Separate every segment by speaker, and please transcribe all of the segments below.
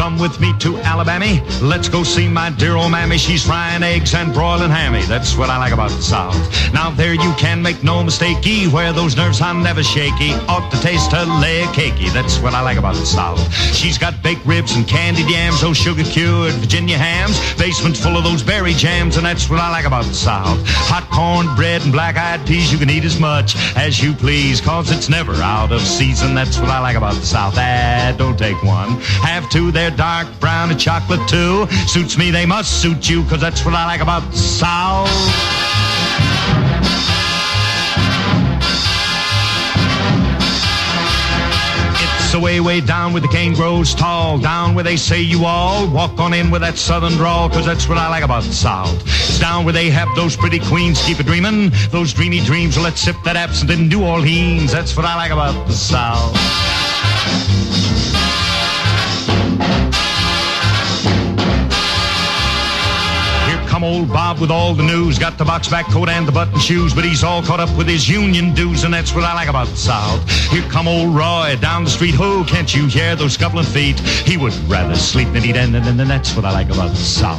Speaker 1: Come with me to Alabama. Let's go see my dear old mammy. She's frying eggs and broiling hammy. That's what I like about the South. Now there you can make no mistakey. Where those nerves are never shaky. Ought to taste her leg cakey. That's what I like about the South. She's got baked ribs and candied yams. Those sugar-cured Virginia hams. Basement's full of those berry jams. And that's what I like about the South. Hot corn bread and black-eyed peas. You can eat as much as you please, cause it's never out of season. That's what I like about the South. Don't take one. Have two. They're dark brown and chocolate too. Suits me, they must suit you, cause that's what I like about the South. It's away, way down where the cane grows tall, down where they say you all walk on in with that southern drawl, cause that's what I like about the South. It's down where they have those pretty queens keep it dreamin', those dreamy dreams. Well, let's sip that absinthe in New Orleans. That's what I like about the South. Come old Bob with all the news, got the box back coat and the button shoes, but he's all caught up with his union dues, and that's what I like about the South. Here come old Roy down the street, oh, can't you hear those scuffling feet? He would rather sleep than eat, and that's what I like about the South.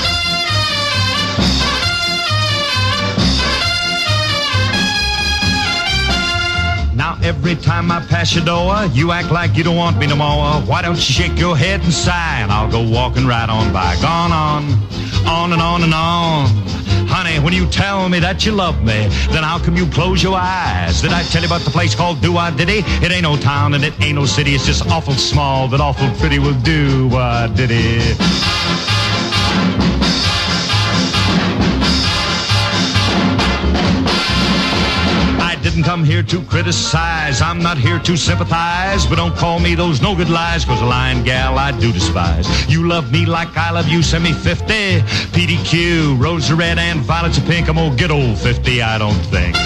Speaker 1: Now every time I pass your door, you act like you don't want me no more. Why don't you shake your head and sigh, and I'll go walking right on by. Gone on and on and on. Honey, when you tell me that you love me, then how come you close your eyes? Did I tell you about the place called Do-I-Diddy? It ain't no town and it ain't no city. It's just awful small, but awful pretty. Will do-I-diddy. Didn't come here to criticize, I'm not here to sympathize, but don't call me those no good lies, cause a lying gal I do despise. You love me like I love you, send me 50 PDQ, rose are red and violets are pink. I'm gonna get old 50, I don't think.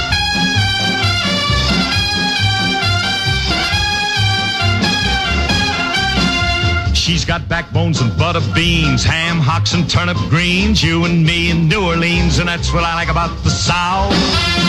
Speaker 1: She's got backbones and butter beans, ham hocks and turnip greens. You and me in New Orleans, and that's what I like about the South.